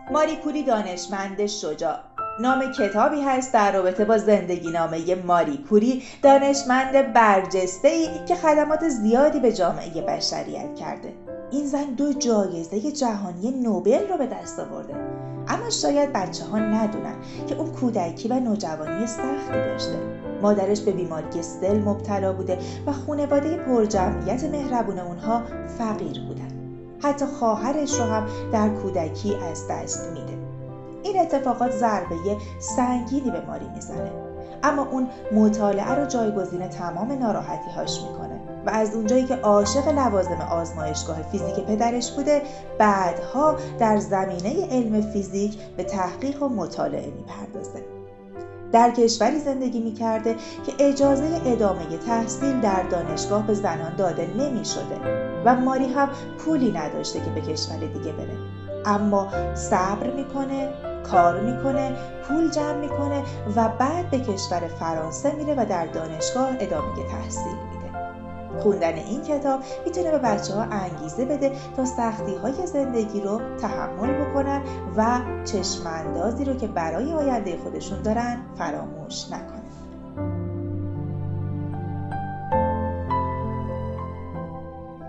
ماری کوری دانشمند شجاع. نام کتابی هست در رابطه با زندگی نامه ماری کوری، دانشمند برجسته‌ای که خدمات زیادی به جامعه بشریت کرده. این زن 2 جایزه جهانی نوبل رو به دست آورده. اما شاید بچه‌ها ندونن که اون کودکی و نوجوانی سختی داشته. مادرش به بیماری سل مبتلا بوده و خانواده پرجمعیت مهربون اونها فقیر بودن. حتی خواهرش رو هم در کودکی از دست میده. این اتفاقات ضربه سنگینی به ماری میزنه، اما اون مطالعه رو جایگزین تمام ناراحتی‌هاش میکنه و از اونجایی که عاشق لوازم آزمایشگاه فیزیک پدرش بوده، بعدها در زمینه علم فیزیک به تحقیق و مطالعه میپردازه. در کشوری زندگی میکرده که اجازه ادامه تحصیل در دانشگاه به زنان داده نمیشده و ماری هم پولی نداشته که به کشور دیگه بره. اما صبر میکنه، کار میکنه، پول جمع میکنه و بعد به کشور فرانسه میره و در دانشگاه ادامه تحصیل میده. خوندن این کتاب میتونه به بچه‌ها انگیزه بده تا سختی‌های زندگی رو تحمل بکنن و چشم‌اندازی رو که برای آینده خودشون دارن فراموش نکنن.